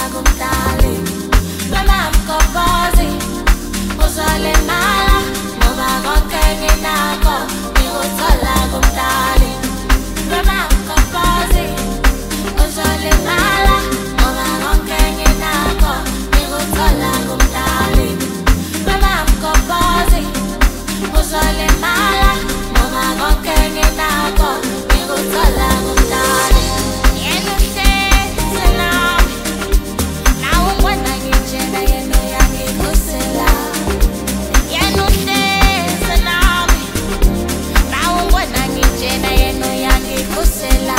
kumdali noma mgobhozi uzolimala ngoba konke nginakho ngikuthola kumdali noma mgobhozi uzolimala ngoba konke nginakho ngikuthola kumdali noma mgobhozi uzolimala ngoba konke nginakho ngikuthola kumdali yena uhlezi nami nawe ungibona nginjena yena uyangikhusela yena uhlezi nami nawe ungibona nginjena yena uyangikhusela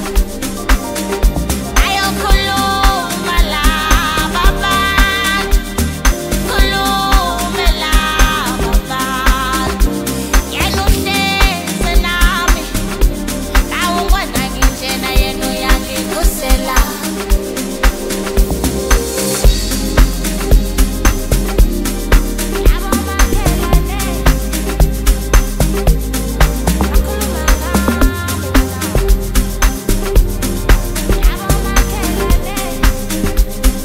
ayokhuluma laba abantu khulume laba abantu yena uhlezi nami nawe ungibona nginjena yena uyangikhusela labo makhelwane bakhuluma ngami labo makhelwane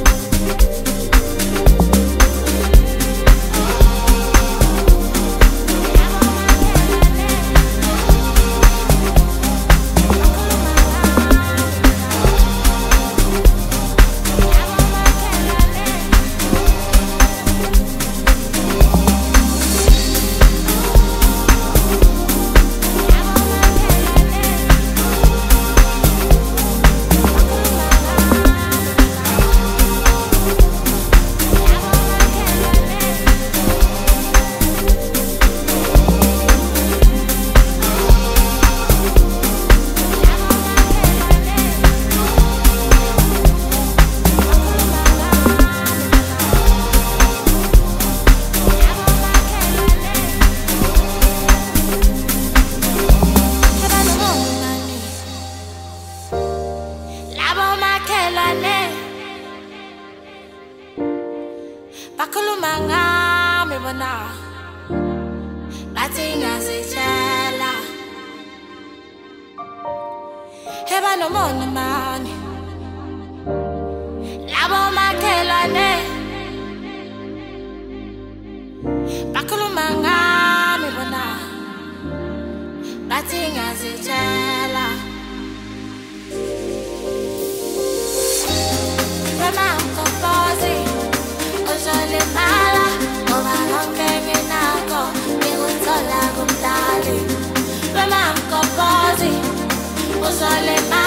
labo makhelwane bakhuluma ngami bona bathi ngazitshela heba nomona mani labo makhelwane bakhuluma ngami bona bathi ngazitshela noma mgobhozi uzolimala ngoba konke nginakho ngikuthola kumdali noma mgobhozi uzolimala